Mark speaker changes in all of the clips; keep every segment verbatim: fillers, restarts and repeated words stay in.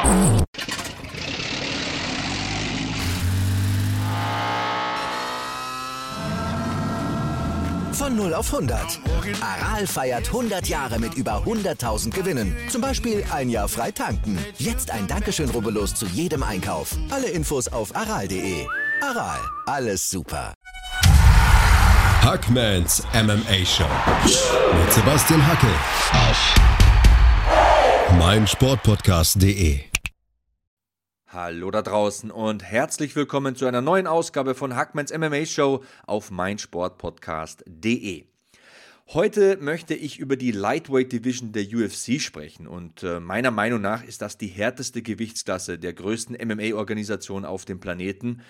Speaker 1: Von null auf hundert. Aral feiert hundert Jahre mit über hunderttausend Gewinnen. Zum Beispiel ein Jahr frei tanken. Jetzt ein Dankeschön, rubbellos zu jedem Einkauf. Alle Infos auf aral punkt de. Aral, alles super.
Speaker 2: Hackmans M M A Show mit Sebastian Hackel auf meinsportpodcast punkt de.
Speaker 3: Hallo da draußen und herzlich willkommen zu einer neuen Ausgabe von Hackmans M M A Show auf meinsportpodcast punkt de. Heute möchte ich über die Lightweight Division der U F C sprechen und äh, meiner Meinung nach ist das die härteste Gewichtsklasse der größten M M A-Organisation auf dem Planeten.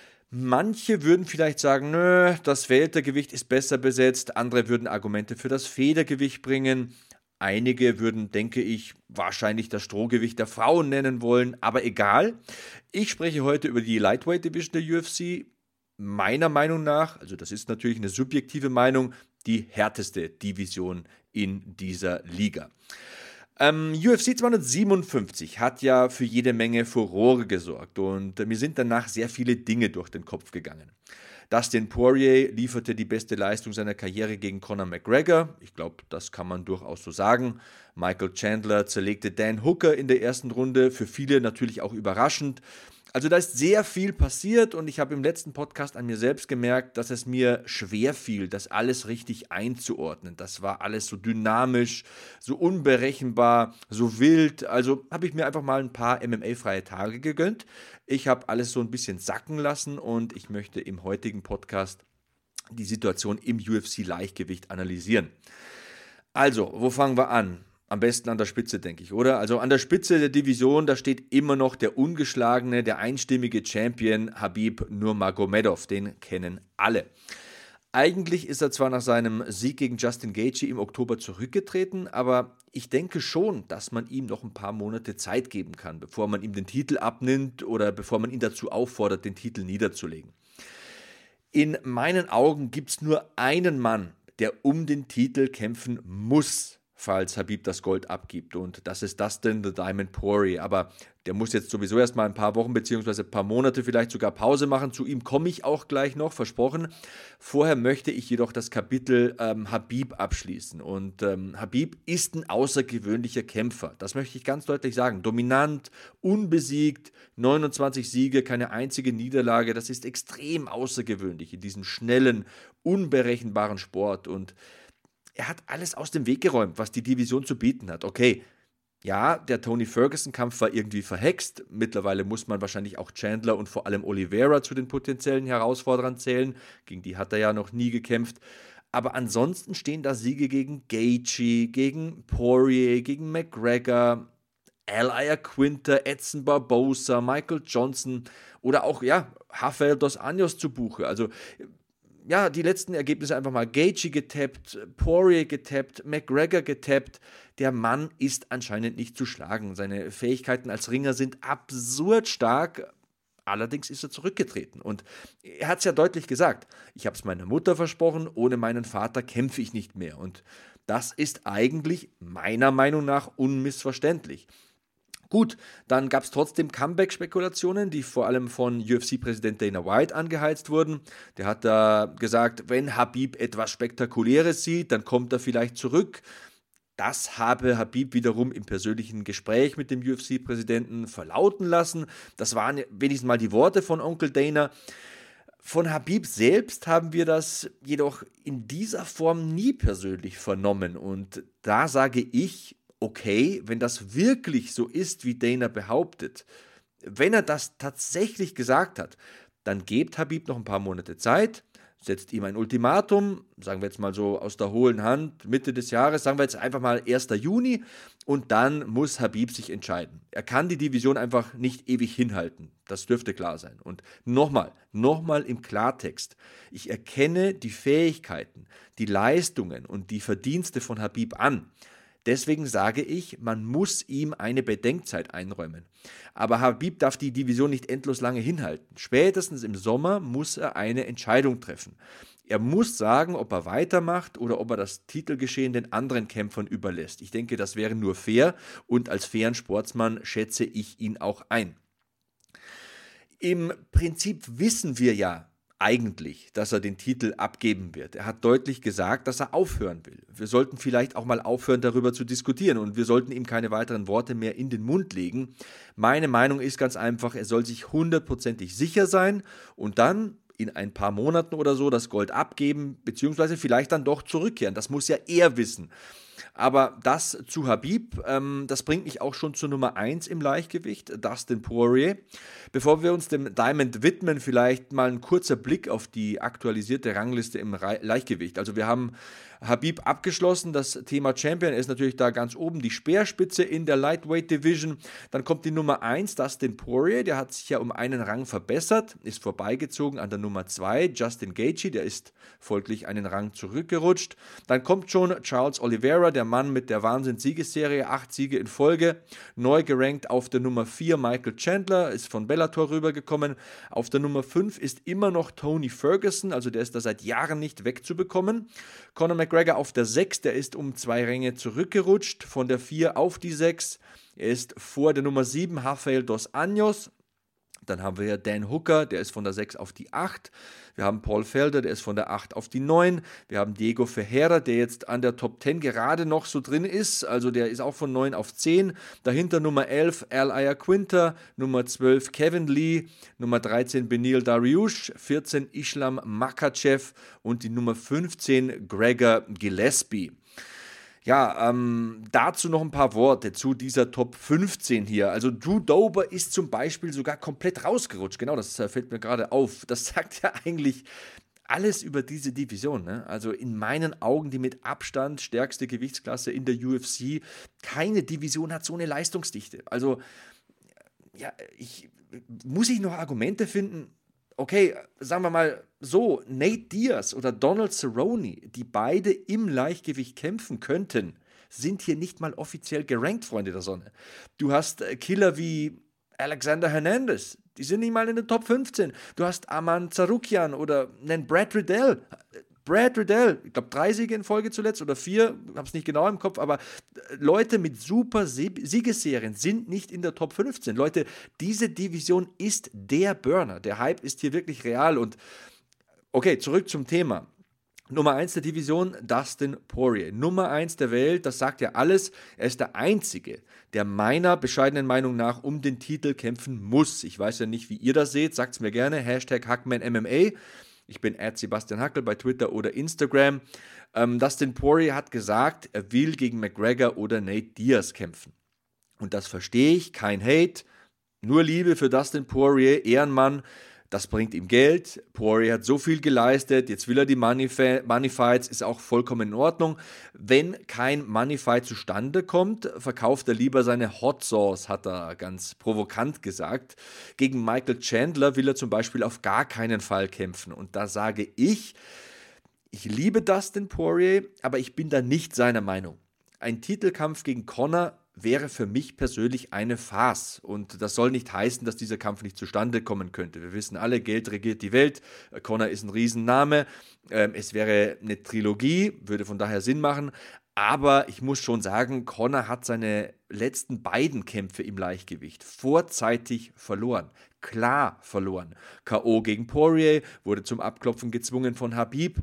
Speaker 3: Manche würden vielleicht sagen, nö, das Weltergewicht ist besser besetzt, andere würden Argumente für das Federgewicht bringen. Einige würden, denke ich, wahrscheinlich das Strohgewicht der Frauen nennen wollen, aber egal. Ich spreche heute über die Lightweight Division der U F C. Meiner Meinung nach, also das ist natürlich eine subjektive Meinung, die härteste Division in dieser Liga. Ähm, U F C zweihundertsiebenundfünfzig hat ja für jede Menge Furore gesorgt und äh, mir sind danach sehr viele Dinge durch den Kopf gegangen. Dustin Poirier lieferte die beste Leistung seiner Karriere gegen Conor McGregor. Ich glaube, das kann man durchaus so sagen. Michael Chandler zerlegte Dan Hooker in der ersten Runde. Für viele natürlich auch überraschend. Also da ist sehr viel passiert und ich habe im letzten Podcast an mir selbst gemerkt, dass es mir schwer fiel, das alles richtig einzuordnen. Das war alles so dynamisch, so unberechenbar, so wild. Also habe ich mir einfach mal ein paar M M A-freie Tage gegönnt. Ich habe alles so ein bisschen sacken lassen und ich möchte im heutigen Podcast die Situation im U F C-Leichtgewicht analysieren. Also, wo fangen wir an? Am besten an der Spitze, denke ich, oder? Also an der Spitze der Division, da steht immer noch der ungeschlagene, der einstimmige Champion Khabib Nurmagomedov. Den kennen alle. Eigentlich ist er zwar nach seinem Sieg gegen Justin Gaethje im Oktober zurückgetreten, aber ich denke schon, dass man ihm noch ein paar Monate Zeit geben kann, bevor man ihm den Titel abnimmt oder bevor man ihn dazu auffordert, den Titel niederzulegen. In meinen Augen gibt es nur einen Mann, der um den Titel kämpfen muss, falls Khabib das Gold abgibt. Und das ist Dustin The Diamond Poirier. Aber der muss jetzt sowieso erstmal ein paar Wochen bzw. ein paar Monate vielleicht sogar Pause machen. Zu ihm komme ich auch gleich noch, versprochen. Vorher möchte ich jedoch das Kapitel ähm, Khabib abschließen. Und ähm, Khabib ist ein außergewöhnlicher Kämpfer. Das möchte ich ganz deutlich sagen. Dominant, unbesiegt, neunundzwanzig Siege, keine einzige Niederlage. Das ist extrem außergewöhnlich in diesem schnellen, unberechenbaren Sport. Und er hat alles aus dem Weg geräumt, was die Division zu bieten hat. Okay, ja, der Tony Ferguson-Kampf war irgendwie verhext. Mittlerweile muss man wahrscheinlich auch Chandler und vor allem Oliveira zu den potenziellen Herausforderern zählen. Gegen die hat er ja noch nie gekämpft. Aber ansonsten stehen da Siege gegen Gaethje, gegen Poirier, gegen McGregor, Al Iaquinta, Edson Barbosa, Michael Johnson oder auch, ja, Rafael dos Anjos zu Buche. Also ja, die letzten Ergebnisse einfach mal. Gaethje getappt, Poirier getappt, McGregor getappt. Der Mann ist anscheinend nicht zu schlagen. Seine Fähigkeiten als Ringer sind absurd stark. Allerdings ist er zurückgetreten. Und er hat es ja deutlich gesagt. Ich habe es meiner Mutter versprochen, ohne meinen Vater kämpfe ich nicht mehr. Und das ist eigentlich meiner Meinung nach unmissverständlich. Gut, dann gab es trotzdem Comeback-Spekulationen, die vor allem von U F C-Präsident Dana White angeheizt wurden. Der hat da gesagt, wenn Khabib etwas Spektakuläres sieht, dann kommt er vielleicht zurück. Das habe Khabib wiederum im persönlichen Gespräch mit dem U F C-Präsidenten verlauten lassen. Das waren wenigstens mal die Worte von Onkel Dana. Von Khabib selbst haben wir das jedoch in dieser Form nie persönlich vernommen. Und da sage ich, okay, wenn das wirklich so ist, wie Dana behauptet, wenn er das tatsächlich gesagt hat, dann gebt Khabib noch ein paar Monate Zeit, setzt ihm ein Ultimatum, sagen wir jetzt mal so aus der hohlen Hand, Mitte des Jahres, sagen wir jetzt einfach mal erster Juni und dann muss Khabib sich entscheiden. Er kann die Division einfach nicht ewig hinhalten, das dürfte klar sein. Und nochmal, nochmal im Klartext, ich erkenne die Fähigkeiten, die Leistungen und die Verdienste von Khabib an. Deswegen sage ich, man muss ihm eine Bedenkzeit einräumen. Aber Khabib darf die Division nicht endlos lange hinhalten. Spätestens im Sommer muss er eine Entscheidung treffen. Er muss sagen, ob er weitermacht oder ob er das Titelgeschehen den anderen Kämpfern überlässt. Ich denke, das wäre nur fair und als fairen Sportsmann schätze ich ihn auch ein. Im Prinzip wissen wir ja eigentlich, dass er den Titel abgeben wird. Er hat deutlich gesagt, dass er aufhören will. Wir sollten vielleicht auch mal aufhören, darüber zu diskutieren und wir sollten ihm keine weiteren Worte mehr in den Mund legen. Meine Meinung ist ganz einfach, er soll sich hundertprozentig sicher sein und dann in ein paar Monaten oder so das Gold abgeben, beziehungsweise vielleicht dann doch zurückkehren. Das muss ja er wissen. Aber das zu Khabib, ähm, das bringt mich auch schon zur Nummer eins im Leichtgewicht, Dustin Poirier. Bevor wir uns dem Diamond widmen, vielleicht mal ein kurzer Blick auf die aktualisierte Rangliste im Re- Leichtgewicht. Also wir haben Khabib abgeschlossen, das Thema Champion, er ist natürlich da ganz oben, die Speerspitze in der Lightweight Division. Dann kommt die Nummer eins, Dustin Poirier, der hat sich ja um einen Rang verbessert, ist vorbeigezogen an der Nummer zwei, Justin Gaethje, der ist folglich einen Rang zurückgerutscht. Dann kommt schon Charles Oliveira, der Mann mit der Wahnsinns-Siegesserie, acht Siege in Folge, neu gerankt auf der Nummer vier, Michael Chandler, ist von Bellator rübergekommen. Auf der Nummer fünf ist immer noch Tony Ferguson, also der ist da seit Jahren nicht wegzubekommen. Conor McGregor auf der sechs, der ist um zwei Ränge zurückgerutscht, von der vier auf die sechs. Er ist vor der Nummer sieben, Rafael dos Anjos. Dann haben wir ja Dan Hooker, der ist von der sechs auf die acht. Wir haben Paul Felder, der ist von der acht auf die neun. Wir haben Diego Ferreira, der jetzt an der Top zehn gerade noch so drin ist. Also der ist auch von neun auf zehn. Dahinter Nummer elf, Al Iaquinta. Nummer zwölf, Kevin Lee. Nummer dreizehn, Beneil Dariush. vierzehn, Islam Makhachev. Und die Nummer fünfzehn, Gregor Gillespie. Ja, ähm, dazu noch ein paar Worte zu dieser Top fünfzehn hier. Also Drew Dober ist zum Beispiel sogar komplett rausgerutscht. Genau, das äh, fällt mir gerade auf. Das sagt ja eigentlich alles über diese Division. Ne? Also in meinen Augen die mit Abstand stärkste Gewichtsklasse in der U F C. Keine Division hat so eine Leistungsdichte. Also, ja, ich, muss ich noch Argumente finden? Okay, sagen wir mal so, Nate Diaz oder Donald Cerrone, die beide im Leichtgewicht kämpfen könnten, sind hier nicht mal offiziell gerankt, Freunde der Sonne. Du hast Killer wie Alexander Hernandez, die sind nicht mal in der Top fünfzehn. Du hast Aman Tsarukyan oder einen Brad Riddell. Brad Riddell, ich glaube drei Siege in Folge zuletzt oder vier, ich habe es nicht genau im Kopf, aber Leute mit super Siegesserien sind nicht in der Top fünfzehn. Leute, diese Division ist der Burner. Der Hype ist hier wirklich real und okay, zurück zum Thema. Nummer eins der Division, Dustin Poirier. Nummer eins der Welt, das sagt ja alles. Er ist der Einzige, der meiner bescheidenen Meinung nach um den Titel kämpfen muss. Ich weiß ja nicht, wie ihr das seht, sagt es mir gerne. Hashtag HackmanMMA. Ich bin at Sebastian Hackel bei Twitter oder Instagram. Ähm, Dustin Poirier hat gesagt, er will gegen McGregor oder Nate Diaz kämpfen. Und das verstehe ich, kein Hate, nur Liebe für Dustin Poirier, Ehrenmann. Das bringt ihm Geld. Poirier hat so viel geleistet. Jetzt will er die Money, Money Fights, ist auch vollkommen in Ordnung. Wenn kein Money Fight zustande kommt, verkauft er lieber seine Hot Sauce, hat er ganz provokant gesagt. Gegen Michael Chandler will er zum Beispiel auf gar keinen Fall kämpfen. Und da sage ich, ich liebe Dustin Poirier, aber ich bin da nicht seiner Meinung. Ein Titelkampf gegen Conor wäre für mich persönlich eine Farce. Und das soll nicht heißen, dass dieser Kampf nicht zustande kommen könnte. Wir wissen alle, Geld regiert die Welt. Conor ist ein Riesenname. Ähm, es wäre eine Trilogie, würde von daher Sinn machen. Aber ich muss schon sagen, Conor hat seine letzten beiden Kämpfe im Leichtgewicht vorzeitig verloren. Klar verloren. K O gegen Poirier, wurde zum Abklopfen gezwungen von Khabib.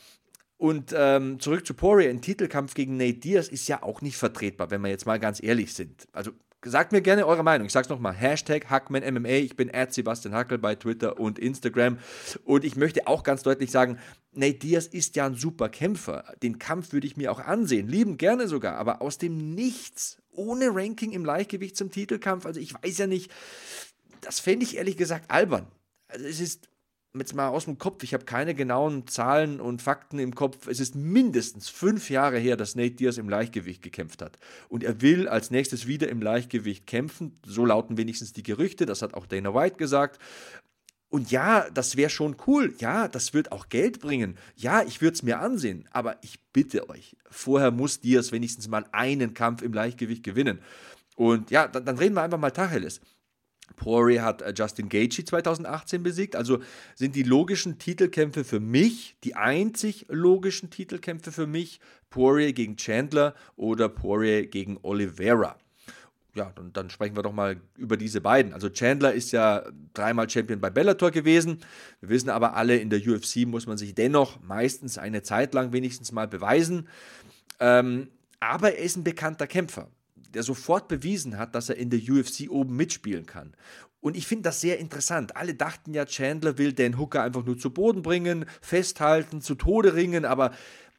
Speaker 3: Und ähm, zurück zu Poirier, ein Titelkampf gegen Nate Diaz ist ja auch nicht vertretbar, wenn wir jetzt mal ganz ehrlich sind. Also sagt mir gerne eure Meinung. Ich sag's nochmal, Hashtag HackmanMMA, ich bin at Sebastian Hackel bei Twitter und Instagram. Und ich möchte auch ganz deutlich sagen, Nate Diaz ist ja ein super Kämpfer. Den Kampf würde ich mir auch ansehen, lieben gerne sogar, aber aus dem Nichts, ohne Ranking im Leichtgewicht zum Titelkampf, also ich weiß ja nicht, das fände ich ehrlich gesagt albern. Also es ist jetzt mal aus dem Kopf, ich habe keine genauen Zahlen und Fakten im Kopf. Es ist mindestens fünf Jahre her, dass Nate Diaz im Leichtgewicht gekämpft hat. Und er will als nächstes wieder im Leichtgewicht kämpfen. So lauten wenigstens die Gerüchte. Das hat auch Dana White gesagt. Und ja, das wäre schon cool. Ja, das wird auch Geld bringen. Ja, ich würde es mir ansehen. Aber ich bitte euch, vorher muss Diaz wenigstens mal einen Kampf im Leichtgewicht gewinnen. Und ja, dann, dann reden wir einfach mal Tacheles. Poirier hat Justin Gaethje zweitausendachtzehn besiegt, also sind die logischen Titelkämpfe für mich, die einzig logischen Titelkämpfe für mich, Poirier gegen Chandler oder Poirier gegen Oliveira. Ja, dann, dann sprechen wir doch mal über diese beiden. Also Chandler ist ja dreimal Champion bei Bellator gewesen. Wir wissen aber alle, in der U F C muss man sich dennoch meistens eine Zeit lang wenigstens mal beweisen. Ähm, aber er ist ein bekannter Kämpfer, der sofort bewiesen hat, dass er in der U F C oben mitspielen kann. Und ich finde das sehr interessant. Alle dachten ja, Chandler will Dan Hooker einfach nur zu Boden bringen, festhalten, zu Tode ringen, aber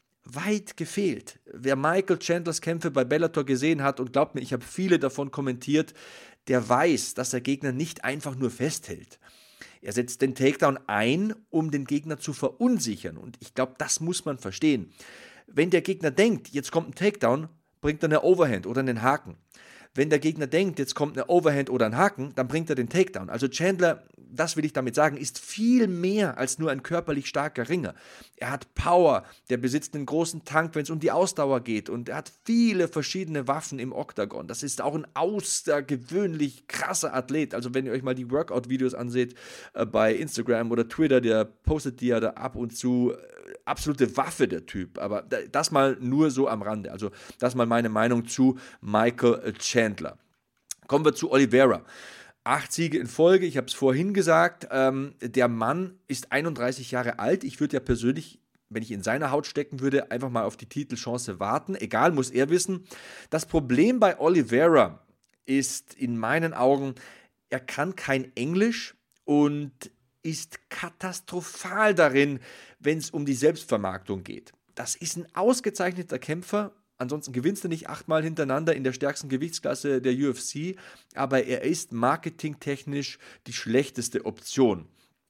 Speaker 3: weit gefehlt. Wer Michael Chandlers Kämpfe bei Bellator gesehen hat, und glaubt mir, ich habe viele davon kommentiert, der weiß, dass der Gegner nicht einfach nur festhält. Er setzt den Takedown ein, um den Gegner zu verunsichern. Und ich glaube, das muss man verstehen. Wenn der Gegner denkt, jetzt kommt ein Takedown, bringt er eine Overhand oder einen Haken. Wenn der Gegner denkt, jetzt kommt eine Overhand oder ein Haken, dann bringt er den Takedown. Also Chandler, das will ich damit sagen, ist viel mehr als nur ein körperlich starker Ringer. Er hat Power, der besitzt einen großen Tank, wenn es um die Ausdauer geht, und er hat viele verschiedene Waffen im Oktagon. Das ist auch ein außergewöhnlich krasser Athlet. Also wenn ihr euch mal die Workout-Videos anseht äh, bei Instagram oder Twitter, der postet die ja da ab und zu. Absolute Waffe, der Typ, aber das mal nur so am Rande. Also das mal meine Meinung zu Michael Chandler. Kommen wir zu Oliveira. Acht Siege in Folge, ich habe es vorhin gesagt, ähm, der Mann ist einunddreißig Jahre alt. Ich würde ja persönlich, wenn ich in seiner Haut stecken würde, einfach mal auf die Titelchance warten. Egal, muss er wissen. Das Problem bei Oliveira ist in meinen Augen, er kann kein Englisch und ist katastrophal darin, wenn es um die Selbstvermarktung geht. Das ist ein ausgezeichneter Kämpfer, ansonsten gewinnst du nicht achtmal hintereinander in der stärksten Gewichtsklasse der U F C, aber er ist marketingtechnisch die schlechteste Option.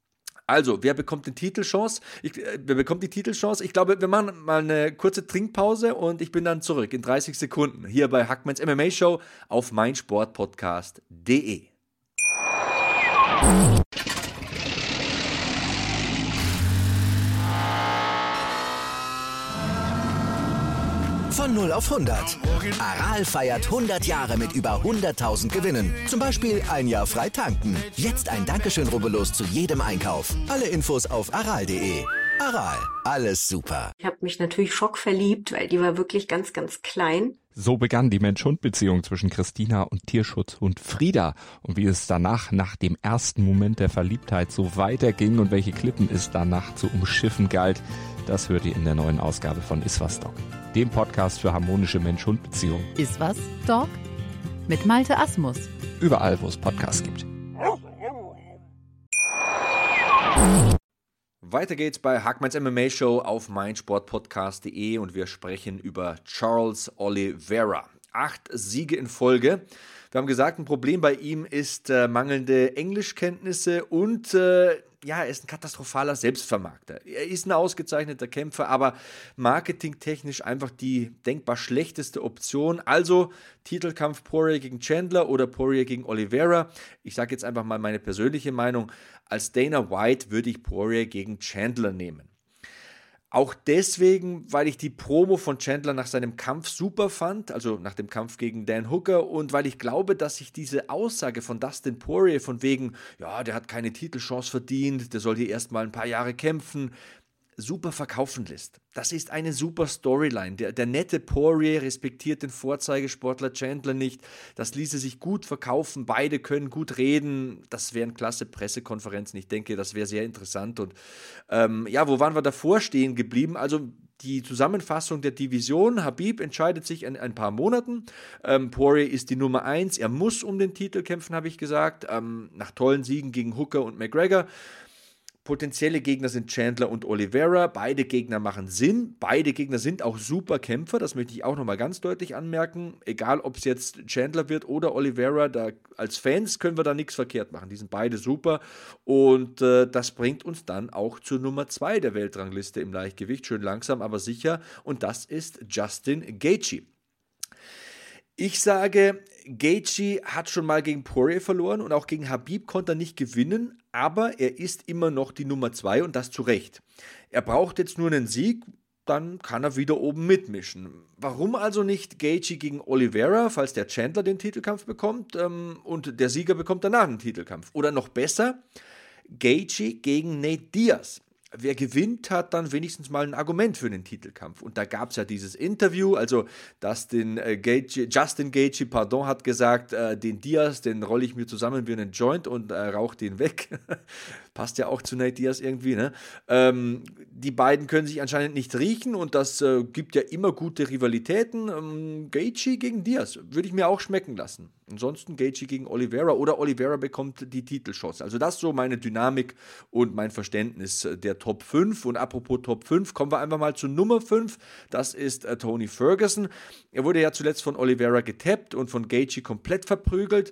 Speaker 3: Also, wer bekommt die Titelchance? Ich, äh, wer bekommt die Titelchance? Ich glaube, wir machen mal eine kurze Trinkpause und ich bin dann zurück in dreißig Sekunden hier bei Hackmans M M A Show auf meinsportpodcast punkt de.
Speaker 1: Von null auf hundert. Aral feiert hundert Jahre mit über hunderttausend Gewinnen. Zum Beispiel ein Jahr frei tanken. Jetzt ein Dankeschön, rubbellos zu jedem Einkauf. Alle Infos auf aral punkt de. Aral, alles super.
Speaker 4: Ich habe mich natürlich schockverliebt, weil die war wirklich ganz, ganz klein.
Speaker 5: So begann die Mensch-Hund-Beziehung zwischen Christina und Tierschutzhund Frieda. Und wie es danach, nach dem ersten Moment der Verliebtheit, so weiterging und welche Klippen es danach zu umschiffen galt, das hört ihr in der neuen Ausgabe von Iswas Dog, dem Podcast für harmonische Mensch-Hund-Beziehungen.
Speaker 6: Iswas Dog mit Malte Asmus.
Speaker 5: Überall, wo es Podcasts gibt.
Speaker 3: Weiter geht's bei Hackmans M M A Show auf meinsportpodcast punkt de und wir sprechen über Charles Oliveira. Acht Siege in Folge. Wir haben gesagt, ein Problem bei ihm ist äh, mangelnde Englischkenntnisse und äh, ja, er ist ein katastrophaler Selbstvermarkter. Er ist ein ausgezeichneter Kämpfer, aber marketingtechnisch einfach die denkbar schlechteste Option. Also Titelkampf Poirier gegen Chandler oder Poirier gegen Oliveira. Ich sage jetzt einfach mal meine persönliche Meinung. Als Dana White würde ich Poirier gegen Chandler nehmen. Auch deswegen, weil ich die Promo von Chandler nach seinem Kampf super fand, also nach dem Kampf gegen Dan Hooker, und weil ich glaube, dass sich diese Aussage von Dustin Poirier von wegen, ja, der hat keine Titelchance verdient, der soll hier erstmal ein paar Jahre kämpfen, super verkaufen lässt. Das ist eine super Storyline. Der, der nette Poirier respektiert den Vorzeigesportler Chandler nicht. Das ließe sich gut verkaufen. Beide können gut reden. Das wären klasse Pressekonferenzen. Ich denke, das wäre sehr interessant. Und ähm, ja, wo waren wir davor stehen geblieben? Also die Zusammenfassung der Division. Khabib entscheidet sich in ein paar Monaten. Ähm, Poirier ist die Nummer eins. Er muss um den Titel kämpfen, habe ich gesagt. Ähm, nach tollen Siegen gegen Hooker und McGregor. Potenzielle Gegner sind Chandler und Oliveira. Beide Gegner machen Sinn. Beide Gegner sind auch super Kämpfer. Das möchte ich auch nochmal ganz deutlich anmerken. Egal, ob es jetzt Chandler wird oder Oliveira, da, als Fans können wir da nichts verkehrt machen. Die sind beide super. Und äh, das bringt uns dann auch zur Nummer zwei der Weltrangliste im Leichtgewicht. Schön langsam, aber sicher. Und das ist Justin Gaethje. Ich sage, Gaethje hat schon mal gegen Poirier verloren und auch gegen Khabib konnte er nicht gewinnen, aber er ist immer noch die Nummer zwei und das zu Recht. Er braucht jetzt nur einen Sieg, dann kann er wieder oben mitmischen. Warum also nicht Gaethje gegen Oliveira, falls der Chandler den Titelkampf bekommt ähm, und der Sieger bekommt danach einen Titelkampf? Oder noch besser, Gaethje gegen Nate Diaz. Wer gewinnt, hat dann wenigstens mal ein Argument für den Titelkampf. Und da gab es ja dieses Interview, also Dustin, äh, Gaethje, Justin Gaethje, pardon, hat gesagt, äh, den Diaz, den rolle ich mir zusammen wie einen Joint und äh, rauche den weg. Passt ja auch zu Nate Diaz irgendwie, ne? Ähm, die beiden können sich anscheinend nicht riechen und das äh, gibt ja immer gute Rivalitäten. Ähm, Gaethje gegen Diaz würde ich mir auch schmecken lassen. Ansonsten Gaethje gegen Oliveira oder Oliveira bekommt die Titelshots. Also das ist so meine Dynamik und mein Verständnis der Top fünf. Und apropos Top fünf, kommen wir einfach mal zu Nummer fünf. Das ist äh, Tony Ferguson. Er wurde ja zuletzt von Oliveira getappt und von Gaethje komplett verprügelt.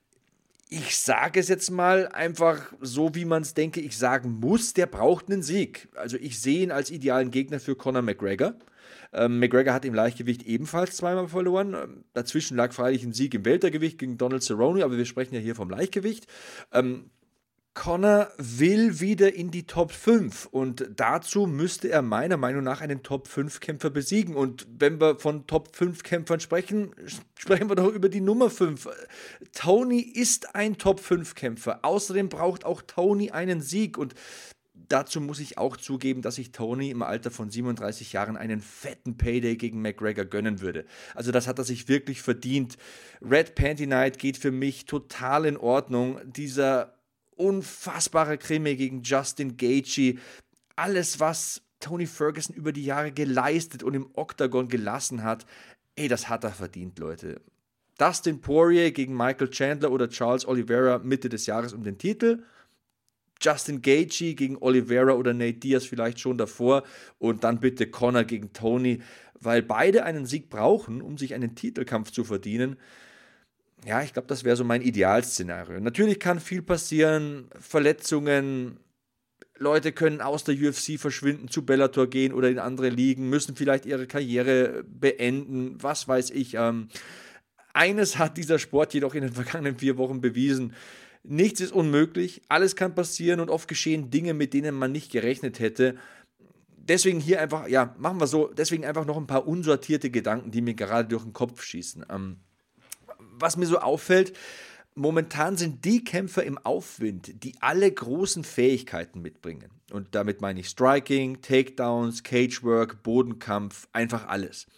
Speaker 3: Ich sage es jetzt mal einfach so, wie man es, denke ich, sagen muss. Der braucht einen Sieg. Also ich sehe ihn als idealen Gegner für Conor McGregor. Ähm, McGregor hat im Leichtgewicht ebenfalls zweimal verloren. Ähm, dazwischen lag freilich ein Sieg im Weltergewicht gegen Donald Cerrone, aber wir sprechen ja hier vom Leichtgewicht. Ähm, Conor will wieder in die Top fünf und dazu müsste er meiner Meinung nach einen Top fünf Kämpfer besiegen. Und wenn wir von Top fünf Kämpfern sprechen, sprechen wir doch über die Nummer fünf. Tony ist ein Top fünf Kämpfer. Außerdem braucht auch Tony einen Sieg und dazu muss ich auch zugeben, dass ich Tony im Alter von siebenunddreißig Jahren einen fetten Payday gegen McGregor gönnen würde. Also das hat er sich wirklich verdient. Red Panty Night geht für mich total in Ordnung. Dieser unfassbare Krimi gegen Justin Gaethje. Alles, was Tony Ferguson über die Jahre geleistet und im Oktagon gelassen hat, ey, das hat er verdient, Leute. Dustin Poirier gegen Michael Chandler oder Charles Oliveira Mitte des Jahres um den Titel. Justin Gaethje gegen Oliveira oder Nate Diaz vielleicht schon davor und dann bitte Conor gegen Tony, weil beide einen Sieg brauchen, um sich einen Titelkampf zu verdienen. Ja, ich glaube, das wäre so mein Idealszenario. Natürlich kann viel passieren, Verletzungen, Leute können aus der U F C verschwinden, zu Bellator gehen oder in andere Ligen, müssen vielleicht ihre Karriere beenden, was weiß ich. Ähm, eines hat dieser Sport jedoch in den vergangenen vier Wochen bewiesen: Nichts ist unmöglich, alles kann passieren und oft geschehen Dinge, mit denen man nicht gerechnet hätte. Deswegen hier einfach, ja, machen wir so, deswegen einfach noch ein paar unsortierte Gedanken, die mir gerade durch den Kopf schießen. Ähm, was mir so auffällt, momentan sind die Kämpfer im Aufwind, die alle großen Fähigkeiten mitbringen. Und damit meine ich Striking, Takedowns, Cagework, Bodenkampf, einfach alles.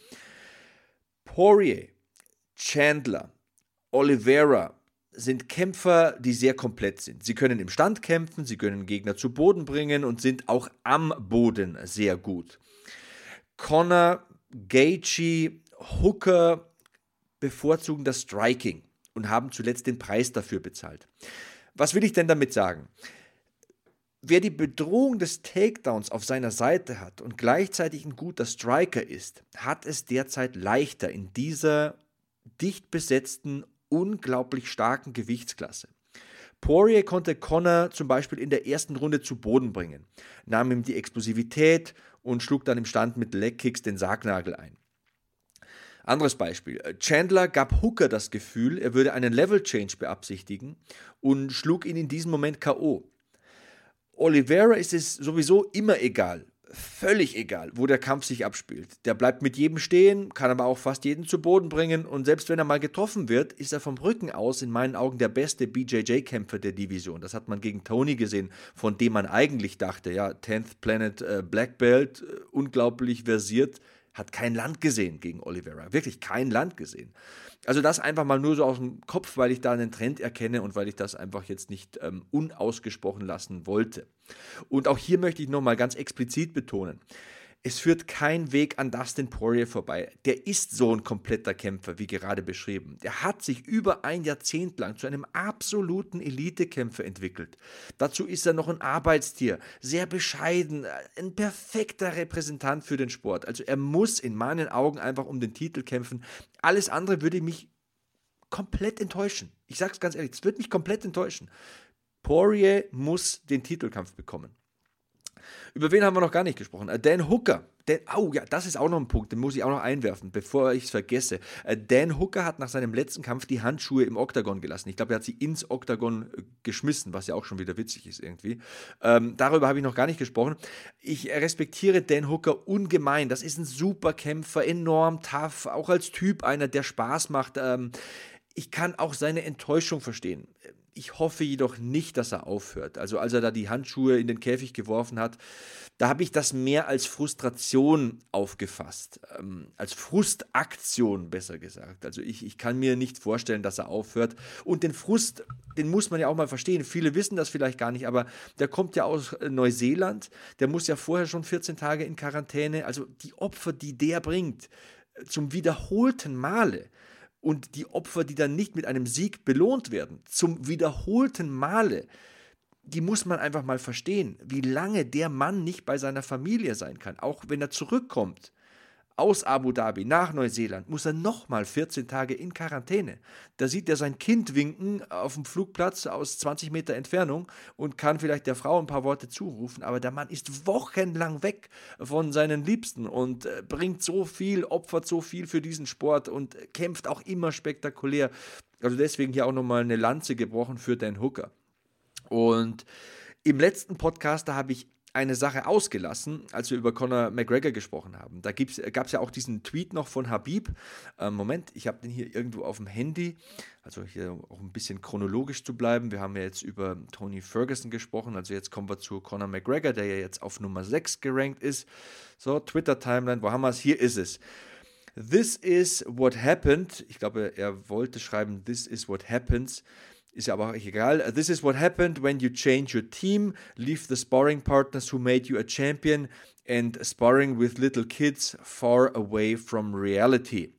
Speaker 3: Poirier, Chandler, Oliveira sind Kämpfer, die sehr komplett sind. Sie können im Stand kämpfen, sie können Gegner zu Boden bringen und sind auch am Boden sehr gut. Conor, Gaethje, Hooker bevorzugen das Striking und haben zuletzt den Preis dafür bezahlt. Was will ich denn damit sagen? Wer die Bedrohung des Takedowns auf seiner Seite hat und gleichzeitig ein guter Striker ist, hat es derzeit leichter in dieser dicht besetzten, unglaublich starken Gewichtsklasse. Poirier konnte Conor zum Beispiel in der ersten Runde zu Boden bringen, nahm ihm die Explosivität und schlug dann im Stand mit Legkicks den Sargnagel ein. Anderes Beispiel. Chandler gab Hooker das Gefühl, er würde einen Level-Change beabsichtigen und schlug ihn in diesem Moment K O. Oliveira ist es sowieso immer egal, völlig egal, wo der Kampf sich abspielt. Der bleibt mit jedem stehen, kann aber auch fast jeden zu Boden bringen und selbst wenn er mal getroffen wird, ist er vom Rücken aus in meinen Augen der beste B J J-Kämpfer der Division. Das hat man gegen Tony gesehen, von dem man eigentlich dachte, ja, tenth Planet äh, Black Belt, äh, unglaublich versiert, hat kein Land gesehen gegen Oliveira. Wirklich kein Land gesehen. Also das einfach mal nur so aus dem Kopf, weil ich da einen Trend erkenne und weil ich das einfach jetzt nicht ähm, unausgesprochen lassen wollte. Und auch hier möchte ich nochmal ganz explizit betonen, es führt kein Weg an Dustin Poirier vorbei. Der ist so ein kompletter Kämpfer, wie gerade beschrieben. Der hat sich über ein Jahrzehnt lang zu einem absoluten Elitekämpfer entwickelt. Dazu ist er noch ein Arbeitstier, sehr bescheiden, ein perfekter Repräsentant für den Sport. Also er muss in meinen Augen einfach um den Titel kämpfen. Alles andere würde mich komplett enttäuschen. Ich sage es ganz ehrlich, es wird mich komplett enttäuschen. Poirier muss den Titelkampf bekommen. Über wen haben wir noch gar nicht gesprochen? Dan Hooker, Dan, oh ja, das ist auch noch ein Punkt, den muss ich auch noch einwerfen, bevor ich es vergesse. Äh, Dan Hooker hat nach seinem letzten Kampf die Handschuhe im Oktagon gelassen. Ich glaube, er hat sie ins Oktagon äh, geschmissen, was ja auch schon wieder witzig ist irgendwie. Ähm, darüber habe ich noch gar nicht gesprochen. Ich respektiere Dan Hooker ungemein. Das ist ein super Kämpfer, enorm tough, auch als Typ einer, der Spaß macht. Ähm, ich kann auch seine Enttäuschung verstehen. Ich hoffe jedoch nicht, dass er aufhört. Also als er da die Handschuhe in den Käfig geworfen hat, da habe ich das mehr als Frustration aufgefasst. Ähm, als Frustaktion, besser gesagt. Also ich, ich kann mir nicht vorstellen, dass er aufhört. Und den Frust, den muss man ja auch mal verstehen. Viele wissen das vielleicht gar nicht, aber der kommt ja aus Neuseeland. Der muss ja vorher schon vierzehn Tage in Quarantäne. Also die Opfer, die der bringt, zum wiederholten Male, und die Opfer, die dann nicht mit einem Sieg belohnt werden, zum wiederholten Male, die muss man einfach mal verstehen, wie lange der Mann nicht bei seiner Familie sein kann. Auch wenn er zurückkommt aus Abu Dhabi nach Neuseeland, muss er nochmal vierzehn Tage in Quarantäne. Da sieht er sein Kind winken auf dem Flugplatz aus zwanzig Meter Entfernung und kann vielleicht der Frau ein paar Worte zurufen, aber der Mann ist wochenlang weg von seinen Liebsten und bringt so viel, opfert so viel für diesen Sport und kämpft auch immer spektakulär. Also deswegen hier auch nochmal eine Lanze gebrochen für Dan Hooker. Und im letzten Podcast, da habe ich eine Sache ausgelassen, als wir über Conor McGregor gesprochen haben. Da gab es ja auch diesen Tweet noch von Khabib. Ähm, Moment, ich habe den hier irgendwo auf dem Handy. Also hier auch ein bisschen chronologisch zu bleiben. Wir haben ja jetzt über Tony Ferguson gesprochen. Also jetzt kommen wir zu Conor McGregor, der ja jetzt auf Nummer sechs gerankt ist. So, Twitter-Timeline, wo haben wir es? Hier ist es. This is what happened. Ich glaube, er wollte schreiben, this is what happens. Ist ja aber auch egal. This is what happened when you change your team, leave the sparring partners who made you a champion and sparring with little kids far away from reality.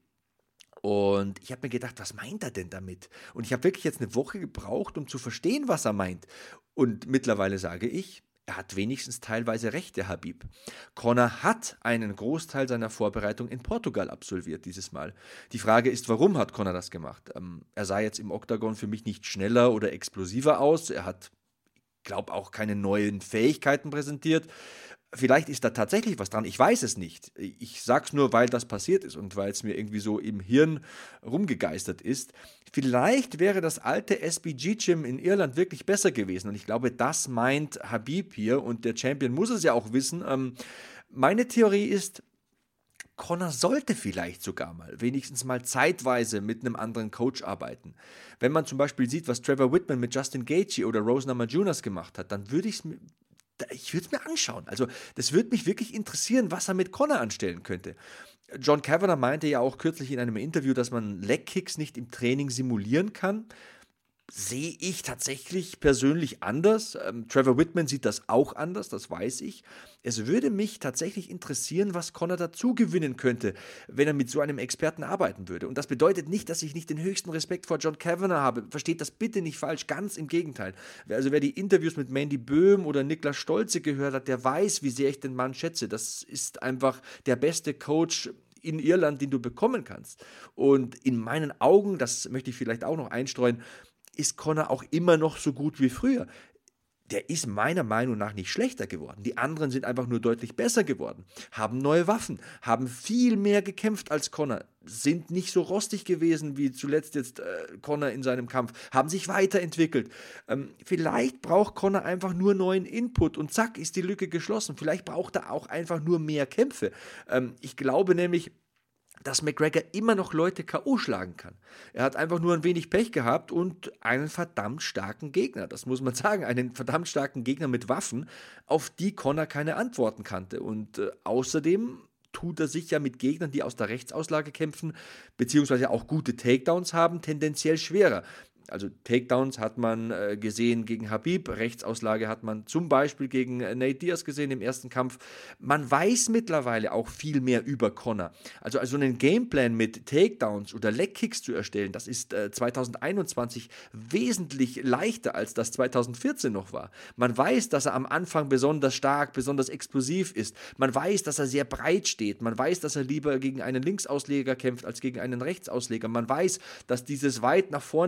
Speaker 3: Und ich habe mir gedacht, was meint er denn damit? Und ich habe wirklich jetzt eine Woche gebraucht, um zu verstehen, was er meint. Und mittlerweile sage ich, er hat wenigstens teilweise recht, der Khabib. Conor hat einen Großteil seiner Vorbereitung in Portugal absolviert dieses Mal. Die Frage ist, warum hat Conor das gemacht? Ähm, er sah jetzt im Oktagon für mich nicht schneller oder explosiver aus. Er hat, glaube auch, keine neuen Fähigkeiten präsentiert. Vielleicht ist da tatsächlich was dran, ich weiß es nicht. Ich sag's nur, weil das passiert ist und weil es mir irgendwie so im Hirn rumgegeistert ist. Vielleicht wäre das alte S B G-Gym in Irland wirklich besser gewesen und ich glaube, das meint Khabib hier und der Champion muss es ja auch wissen. Ähm, meine Theorie ist, Conor sollte vielleicht sogar mal, wenigstens mal zeitweise mit einem anderen Coach arbeiten. Wenn man zum Beispiel sieht, was Trevor Whitman mit Justin Gaethje oder Rose Namajunas gemacht hat, dann würde ich es mir Ich würde es mir anschauen. Also das würde mich wirklich interessieren, was er mit Conor anstellen könnte. John Kavanagh meinte ja auch kürzlich in einem Interview, dass man Legkicks nicht im Training simulieren kann. Sehe ich tatsächlich persönlich anders. Ähm, Trevor Whitman sieht das auch anders, das weiß ich. Es würde mich tatsächlich interessieren, was Conor dazu gewinnen könnte, wenn er mit so einem Experten arbeiten würde. Und das bedeutet nicht, dass ich nicht den höchsten Respekt vor John Kavanagh habe. Versteht das bitte nicht falsch, ganz im Gegenteil. Also wer die Interviews mit Mandy Böhm oder Niklas Stolze gehört hat, der weiß, wie sehr ich den Mann schätze. Das ist einfach der beste Coach in Irland, den du bekommen kannst. Und in meinen Augen, das möchte ich vielleicht auch noch einstreuen, ist Conor auch immer noch so gut wie früher. Der ist meiner Meinung nach nicht schlechter geworden. Die anderen sind einfach nur deutlich besser geworden, haben neue Waffen, haben viel mehr gekämpft als Conor, sind nicht so rostig gewesen wie zuletzt jetzt äh, Conor in seinem Kampf, haben sich weiterentwickelt. Ähm, vielleicht braucht Conor einfach nur neuen Input und zack, ist die Lücke geschlossen. Vielleicht braucht er auch einfach nur mehr Kämpfe. Ähm, ich glaube nämlich, dass McGregor immer noch Leute K O schlagen kann. Er hat einfach nur ein wenig Pech gehabt und einen verdammt starken Gegner. Das muss man sagen, einen verdammt starken Gegner mit Waffen, auf die Conor keine Antworten kannte. Und äh, außerdem tut er sich ja mit Gegnern, die aus der Rechtsauslage kämpfen, beziehungsweise auch gute Takedowns haben, tendenziell schwerer. Also Takedowns hat man äh, gesehen gegen Khabib, Rechtsauslage hat man zum Beispiel gegen äh, Nate Diaz gesehen im ersten Kampf. Man weiß mittlerweile auch viel mehr über Conor. Also, also einen Gameplan mit Takedowns oder Legkicks zu erstellen, das ist äh, zwanzig einundzwanzig wesentlich leichter, als das zwanzig vierzehn noch war. Man weiß, dass er am Anfang besonders stark, besonders explosiv ist. Man weiß, dass er sehr breit steht. Man weiß, dass er lieber gegen einen Linksausleger kämpft, als gegen einen Rechtsausleger. Man weiß, dass dieses weit nach vorne geschobene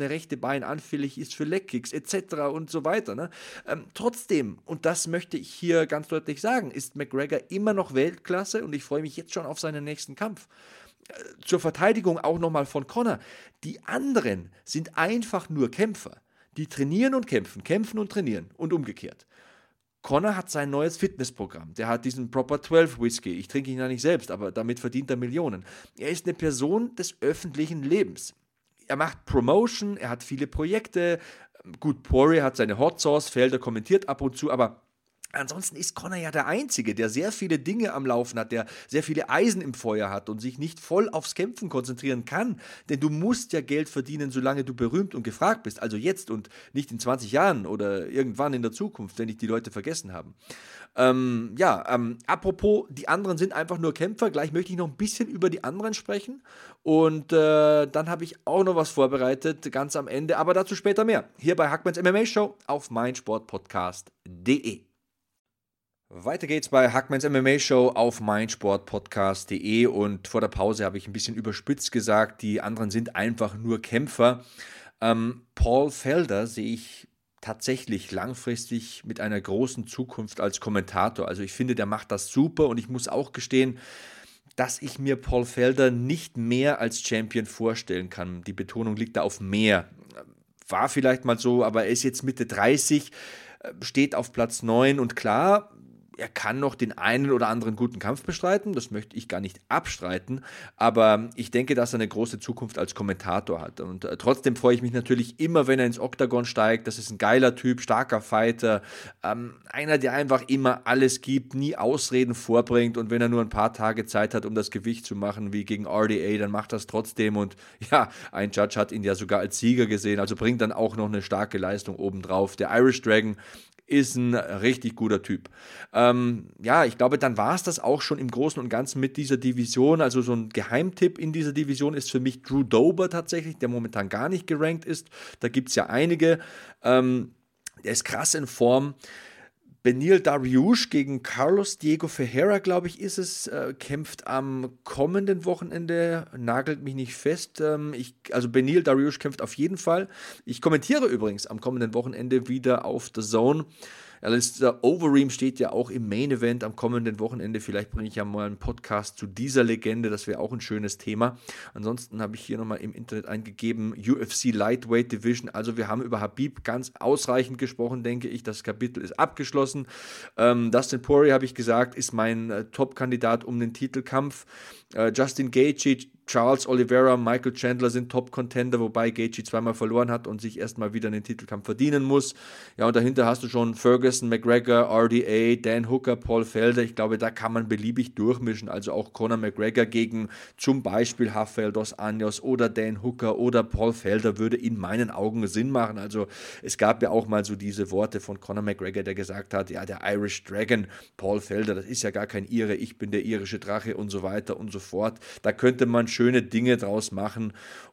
Speaker 3: gerade rechte Bein anfällig ist für Legkicks et cetera und so weiter. Ne? Ähm, trotzdem, und das möchte ich hier ganz deutlich sagen, ist McGregor immer noch Weltklasse und ich freue mich jetzt schon auf seinen nächsten Kampf. Zur Verteidigung auch nochmal von Conor. Die anderen sind einfach nur Kämpfer. Die trainieren und kämpfen, kämpfen und trainieren und umgekehrt. Conor hat sein neues Fitnessprogramm. Der hat diesen Proper zwölf Whisky. Ich trinke ihn ja nicht selbst, aber damit verdient er Millionen. Er ist eine Person des öffentlichen Lebens. Er macht Promotion, er hat viele Projekte. Gut, Poirier hat seine Hot Sauce, Felder kommentiert ab und zu, aber ansonsten ist Conor ja der Einzige, der sehr viele Dinge am Laufen hat, der sehr viele Eisen im Feuer hat und sich nicht voll aufs Kämpfen konzentrieren kann. Denn du musst ja Geld verdienen, solange du berühmt und gefragt bist. Also jetzt und nicht in zwanzig Jahren oder irgendwann in der Zukunft, wenn dich die Leute vergessen haben. Ähm, ja, ähm, apropos, die anderen sind einfach nur Kämpfer. Gleich möchte ich noch ein bisschen über die anderen sprechen. Und äh, dann habe ich auch noch was vorbereitet, ganz am Ende. Aber dazu später mehr. Hier bei Hackmans M M A Show auf meinsportpodcast punkt de. Weiter geht's bei Hackmans M M A Show auf meinsportpodcast punkt de und vor der Pause habe ich ein bisschen überspitzt gesagt, die anderen sind einfach nur Kämpfer. Ähm, Paul Felder sehe ich tatsächlich langfristig mit einer großen Zukunft als Kommentator. Also ich finde, der macht das super und ich muss auch gestehen, dass ich mir Paul Felder nicht mehr als Champion vorstellen kann. Die Betonung liegt da auf mehr. War vielleicht mal so, aber er ist jetzt Mitte dreißig, steht auf Platz neun und klar, er kann noch den einen oder anderen guten Kampf bestreiten, das möchte ich gar nicht abstreiten, aber ich denke, dass er eine große Zukunft als Kommentator hat und äh, trotzdem freue ich mich natürlich immer, wenn er ins Oktagon steigt. Das ist ein geiler Typ, starker Fighter, ähm, einer, der einfach immer alles gibt, nie Ausreden vorbringt und wenn er nur ein paar Tage Zeit hat, um das Gewicht zu machen, wie gegen R D A, dann macht das trotzdem und ja, ein Judge hat ihn ja sogar als Sieger gesehen, also bringt dann auch noch eine starke Leistung obendrauf. Der Irish Dragon ist ein richtig guter Typ. Ähm, ja, ich glaube, dann war es das auch schon im Großen und Ganzen mit dieser Division. Also so ein Geheimtipp in dieser Division ist für mich Drew Dober tatsächlich, der momentan gar nicht gerankt ist. Da gibt es ja einige. Ähm, der ist krass in Form. Beneil Dariush gegen Carlos Diego Ferreira, glaube ich, ist es, äh, kämpft am kommenden Wochenende, nagelt mich nicht fest. Ähm, ich, also Beneil Dariush kämpft auf jeden Fall. Ich kommentiere übrigens am kommenden Wochenende wieder auf The Zone. Alistair Overeem steht ja auch im Main Event am kommenden Wochenende. Vielleicht bringe ich ja mal einen Podcast zu dieser Legende. Das wäre auch ein schönes Thema. Ansonsten habe ich hier nochmal im Internet eingegeben, U F C Lightweight Division. Also wir haben über Khabib ganz ausreichend gesprochen, denke ich. Das Kapitel ist abgeschlossen. Ähm, Dustin Poirier, habe ich gesagt, ist mein äh, Top-Kandidat um den Titelkampf. Äh, Justin Gaethje, Charles Oliveira, Michael Chandler sind Top-Contender, wobei Gaethje zweimal verloren hat und sich erstmal wieder einen Titelkampf verdienen muss. Ja, und dahinter hast du schon Ferguson, McGregor, R D A, Dan Hooker, Paul Felder. Ich glaube, da kann man beliebig durchmischen. Also auch Conor McGregor gegen zum Beispiel Rafael dos Anjos oder Dan Hooker oder Paul Felder würde in meinen Augen Sinn machen. Also es gab ja auch mal so diese Worte von Conor McGregor, der gesagt hat, ja, der Irish Dragon, Paul Felder, das ist ja gar kein Ire, ich bin der irische Drache und so weiter und so fort. Da könnte man schöne Dinge draus machen.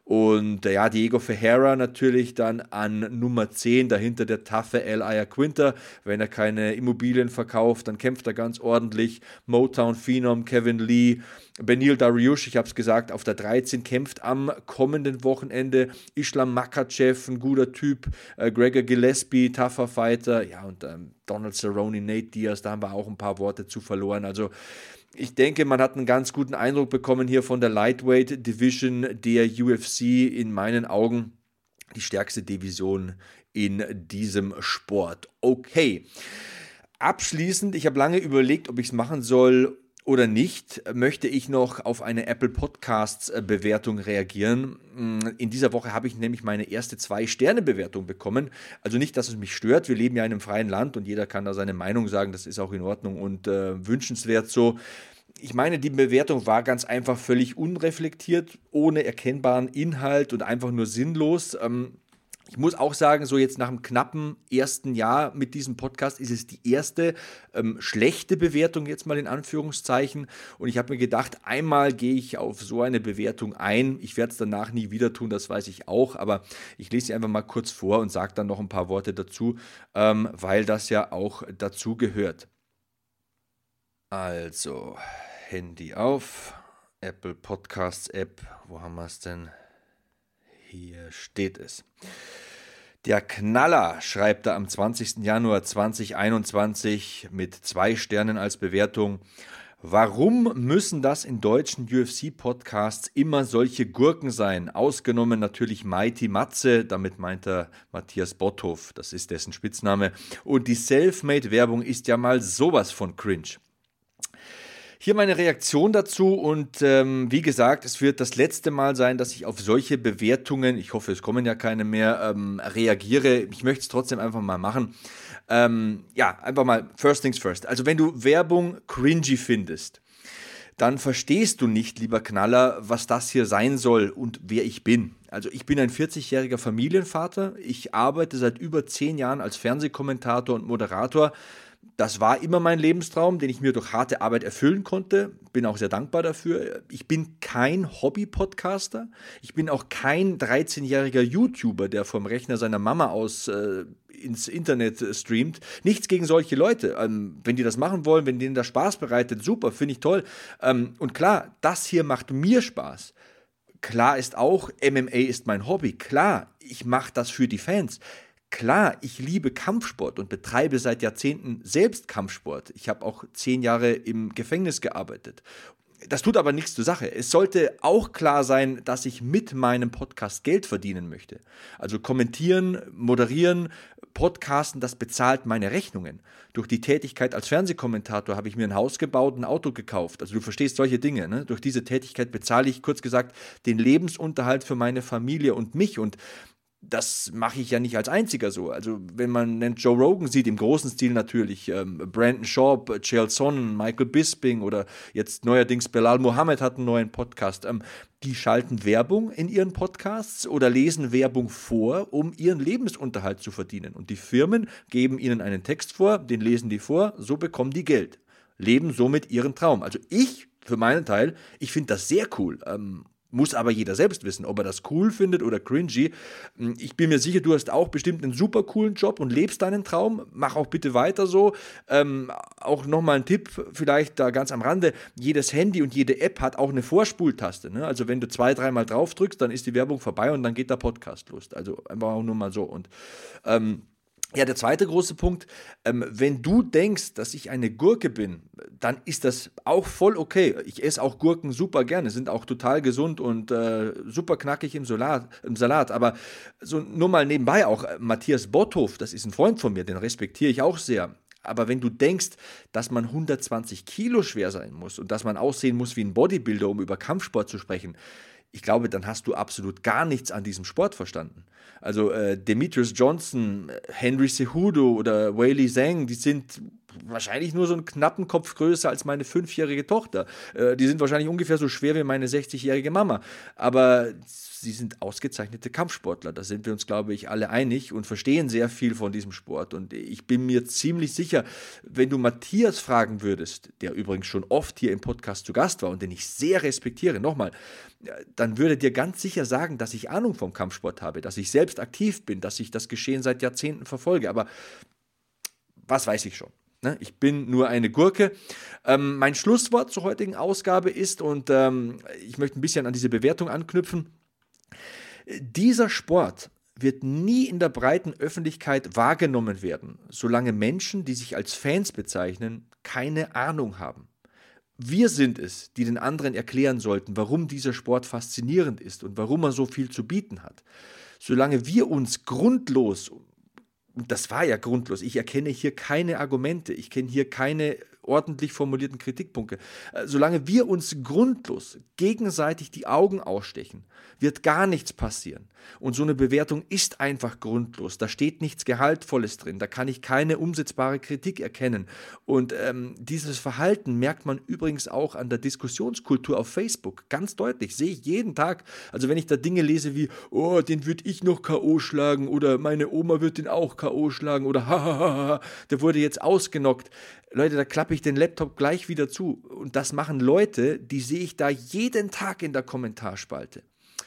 Speaker 3: Und ja, Diego Ferreira natürlich dann an Nummer zehn, dahinter der taffe Al Iaquinta. Wenn er keine Immobilien verkauft, dann kämpft er ganz ordentlich. Motown Phenom, Kevin Lee, Beneil Dariush, ich habe es gesagt, auf der dreizehn kämpft am kommenden Wochenende. Islam Makhachev, ein guter Typ. Äh, Gregor Gillespie, tougher Fighter. Ja, und ähm, Donald Cerrone, Nate Diaz, da haben wir auch ein paar Worte zu verloren. Also ich denke, man hat einen ganz guten Eindruck bekommen hier von der Lightweight Division der U F C. In meinen Augen die stärkste Division in diesem Sport. Okay, abschließend, ich habe lange überlegt, ob ich es machen soll oder nicht, möchte ich noch auf eine Apple Podcasts Bewertung reagieren. In dieser Woche habe ich nämlich meine erste zwei-Sterne-Bewertung bekommen. Also nicht, dass es mich stört. Wir leben ja in einem freien Land und jeder kann da seine Meinung sagen. Das ist auch in Ordnung und äh, wünschenswert so. Ich meine, die Bewertung war ganz einfach völlig unreflektiert, ohne erkennbaren Inhalt und einfach nur sinnlos. Ähm, Ich muss auch sagen, so jetzt nach einem knappen ersten Jahr mit diesem Podcast ist es die erste ähm, schlechte Bewertung, jetzt mal in Anführungszeichen. Und ich habe mir gedacht, einmal gehe ich auf so eine Bewertung ein. Ich werde es danach nie wieder tun, das weiß ich auch. Aber ich lese sie einfach mal kurz vor und sage dann noch ein paar Worte dazu, ähm, weil das ja auch dazu gehört. Also, Handy auf, Apple Podcasts App, wo haben wir es denn? Hier steht es. Der Knaller schreibt er am zwanzigsten Januar zweitausendeinundzwanzig mit zwei Sternen als Bewertung. Warum müssen das in deutschen U F C-Podcasts immer solche Gurken sein? Ausgenommen natürlich Mighty Matze, damit meint er Matthias Botthoff, das ist dessen Spitzname. Und die Selfmade-Werbung ist ja mal sowas von cringe. Hier meine Reaktion dazu und ähm, wie gesagt, es wird das letzte Mal sein, dass ich auf solche Bewertungen, ich hoffe, es kommen ja keine mehr, ähm, reagiere. Ich möchte es trotzdem einfach mal machen. Ähm, ja, einfach mal first things first. Also wenn du Werbung cringy findest, dann verstehst du nicht, lieber Knaller, was das hier sein soll und wer ich bin. Also ich bin ein vierzigjähriger Familienvater. Ich arbeite seit über zehn Jahren als Fernsehkommentator und Moderator. Das war immer mein Lebenstraum, den ich mir durch harte Arbeit erfüllen konnte. Bin auch sehr dankbar dafür. Ich bin kein Hobby-Podcaster. Ich bin auch kein dreizehnjähriger YouTuber, der vom Rechner seiner Mama aus äh, ins Internet äh, streamt. Nichts gegen solche Leute. Ähm, wenn die das machen wollen, wenn denen das Spaß bereitet, super, finde ich toll. Ähm, und klar, das hier macht mir Spaß. Klar ist auch, M M A ist mein Hobby. Klar, ich mache das für die Fans. Klar, ich liebe Kampfsport und betreibe seit Jahrzehnten selbst Kampfsport. Ich habe auch zehn Jahre im Gefängnis gearbeitet. Das tut aber nichts zur Sache. Es sollte auch klar sein, dass ich mit meinem Podcast Geld verdienen möchte. Also kommentieren, moderieren, podcasten, das bezahlt meine Rechnungen. Durch die Tätigkeit als Fernsehkommentator habe ich mir ein Haus gebaut, ein Auto gekauft. Also du verstehst solche Dinge, ne? Durch diese Tätigkeit bezahle ich, kurz gesagt, den Lebensunterhalt für meine Familie und mich. Und das mache ich ja nicht als Einziger so. Also wenn man nennt Joe Rogan sieht, im großen Stil natürlich, ähm, Brandon Schaub, Chael Sonnen, Michael Bisping oder jetzt neuerdings Belal Muhammad hat einen neuen Podcast. Ähm, die schalten Werbung in ihren Podcasts oder lesen Werbung vor, um ihren Lebensunterhalt zu verdienen. Und die Firmen geben ihnen einen Text vor, den lesen die vor, so bekommen die Geld. Leben somit ihren Traum. Also ich, für meinen Teil, ich finde das sehr cool. Ähm, Muss aber jeder selbst wissen, ob er das cool findet oder cringy. Ich bin mir sicher, du hast auch bestimmt einen super coolen Job und lebst deinen Traum. Mach auch bitte weiter so. Ähm, auch nochmal ein Tipp, vielleicht da ganz am Rande. Jedes Handy und jede App hat auch eine Vorspultaste. Ne? Also wenn du zwei, dreimal drauf drückst, dann ist die Werbung vorbei und dann geht der Podcast los. Also einfach auch nur mal so. Und ähm, ja, der zweite große Punkt, ähm, wenn du denkst, dass ich eine Gurke bin, dann ist das auch voll okay. Ich esse auch Gurken super gerne, sind auch total gesund und äh, super knackig im Salat, im Salat. Aber so nur mal nebenbei auch, äh, Matthias Botthoff, das ist ein Freund von mir, den respektiere ich auch sehr. Aber wenn du denkst, dass man hundertzwanzig Kilo schwer sein muss und dass man aussehen muss wie ein Bodybuilder, um über Kampfsport zu sprechen, ich glaube, dann hast du absolut gar nichts an diesem Sport verstanden. Also äh, Demetrius Johnson, Henry Cejudo oder Weili Zhang, die sind wahrscheinlich nur so einen knappen Kopf größer als meine fünfjährige Tochter. Äh, die sind wahrscheinlich ungefähr so schwer wie meine sechzigjährige Mama. Aber sie sind ausgezeichnete Kampfsportler. Da sind wir uns, glaube ich, alle einig und verstehen sehr viel von diesem Sport. Und ich bin mir ziemlich sicher, wenn du Matthias fragen würdest, der übrigens schon oft hier im Podcast zu Gast war und den ich sehr respektiere, nochmal, dann würde dir ganz sicher sagen, dass ich Ahnung vom Kampfsport habe, dass ich selbst aktiv bin, dass ich das Geschehen seit Jahrzehnten verfolge. Aber was weiß ich schon? Ne? Ich bin nur eine Gurke. Ähm, mein Schlusswort zur heutigen Ausgabe ist, und ähm, ich möchte ein bisschen an diese Bewertung anknüpfen, dieser Sport wird nie in der breiten Öffentlichkeit wahrgenommen werden, solange Menschen, die sich als Fans bezeichnen, keine Ahnung haben. Wir sind es, die den anderen erklären sollten, warum dieser Sport faszinierend ist und warum er so viel zu bieten hat. Solange wir uns grundlos, und das war ja grundlos, ich erkenne hier keine Argumente, ich kenne hier keine ordentlich formulierten Kritikpunkte. Solange wir uns grundlos gegenseitig die Augen ausstechen, wird gar nichts passieren. Und so eine Bewertung ist einfach grundlos. Da steht nichts Gehaltvolles drin. Da kann ich keine umsetzbare Kritik erkennen. Und ähm, dieses Verhalten merkt man übrigens auch an der Diskussionskultur auf Facebook. Ganz deutlich, sehe ich jeden Tag. Also wenn ich da Dinge lese wie, oh, den würde ich noch K O schlagen oder meine Oma wird den auch K O schlagen oder hahaha, der wurde jetzt ausgenockt. Leute, da klappe ich den Laptop gleich wieder zu. Und das machen Leute, die sehe ich da jeden Tag in der Kommentarspalte.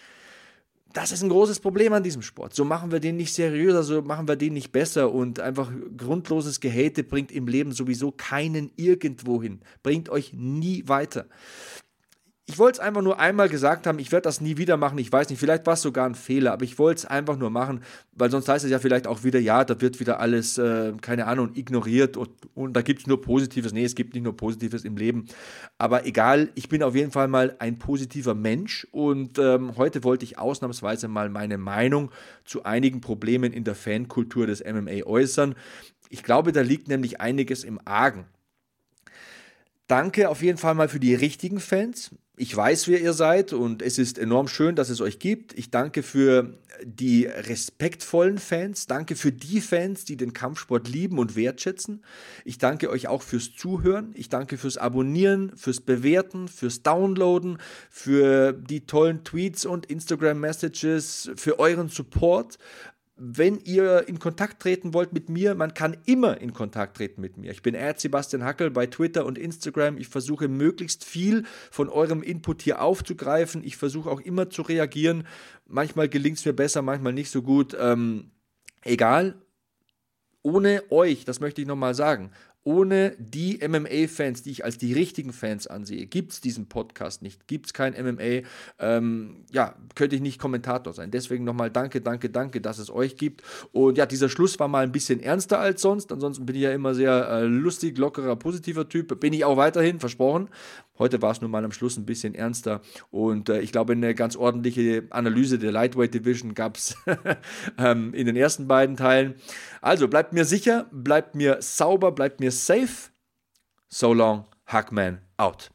Speaker 3: Das ist ein großes Problem an diesem Sport. So machen wir den nicht seriöser, so machen wir den nicht besser. Und einfach grundloses Gehate bringt im Leben sowieso keinen irgendwo hin. Bringt euch nie weiter. Ich wollte es einfach nur einmal gesagt haben, ich werde das nie wieder machen, ich weiß nicht, vielleicht war es sogar ein Fehler, aber ich wollte es einfach nur machen, weil sonst heißt es ja vielleicht auch wieder, ja, da wird wieder alles, äh, keine Ahnung, ignoriert und, und da gibt es nur Positives. Nee, es gibt nicht nur Positives im Leben, aber egal, ich bin auf jeden Fall mal ein positiver Mensch und ähm, heute wollte ich ausnahmsweise mal meine Meinung zu einigen Problemen in der Fankultur des M M A äußern. Ich glaube, da liegt nämlich einiges im Argen. Danke auf jeden Fall mal für die richtigen Fans. Ich weiß, wer ihr seid und es ist enorm schön, dass es euch gibt. Ich danke für die respektvollen Fans. Danke für die Fans, die den Kampfsport lieben und wertschätzen. Ich danke euch auch fürs Zuhören. Ich danke fürs Abonnieren, fürs Bewerten, fürs Downloaden, für die tollen Tweets und Instagram-Messages, für euren Support. Wenn ihr in Kontakt treten wollt mit mir, man kann immer in Kontakt treten mit mir. Ich bin at Sebastian Hackel bei Twitter und Instagram. Ich versuche möglichst viel von eurem Input hier aufzugreifen. Ich versuche auch immer zu reagieren. Manchmal gelingt es mir besser, manchmal nicht so gut. Ähm, egal. Ohne euch, das möchte ich nochmal sagen, ohne die M M A-Fans, die ich als die richtigen Fans ansehe, gibt es diesen Podcast nicht, gibt es kein M M A, ähm, ja, könnte ich nicht Kommentator sein. Deswegen nochmal danke, danke, danke, dass es euch gibt. Und ja, dieser Schluss war mal ein bisschen ernster als sonst. Ansonsten bin ich ja immer sehr äh, lustig, lockerer, positiver Typ. Bin ich auch weiterhin, versprochen. Heute war es nun mal am Schluss ein bisschen ernster und äh, ich glaube, eine ganz ordentliche Analyse der Lightweight Division gab es ähm, in den ersten beiden Teilen. Also bleibt mir sicher, bleibt mir sauber, bleibt mir safe. So long, Hackman out.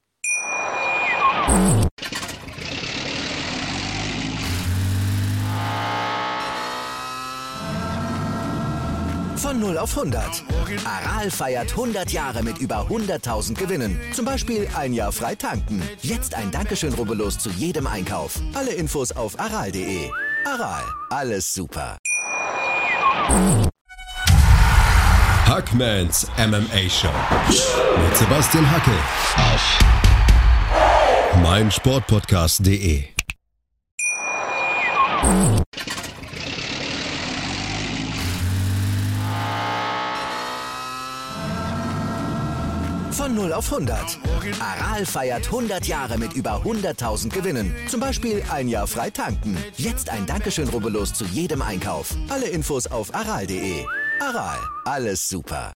Speaker 1: Von null auf hundert. Aral feiert hundert Jahre mit über hunderttausend Gewinnen. Zum Beispiel ein Jahr frei tanken. Jetzt ein Dankeschön, rubbellos zu jedem Einkauf. Alle Infos auf aral punkt de. Aral, alles super.
Speaker 2: Hackmans M M A Show mit Sebastian Hackel auf meinsportpodcast punkt de.
Speaker 1: Von null auf hundert. Aral feiert hundert Jahre mit über hunderttausend Gewinnen. Zum Beispiel ein Jahr frei tanken. Jetzt ein Dankeschön, rubbellos zu jedem Einkauf. Alle Infos auf aral punkt de. Aral, alles super.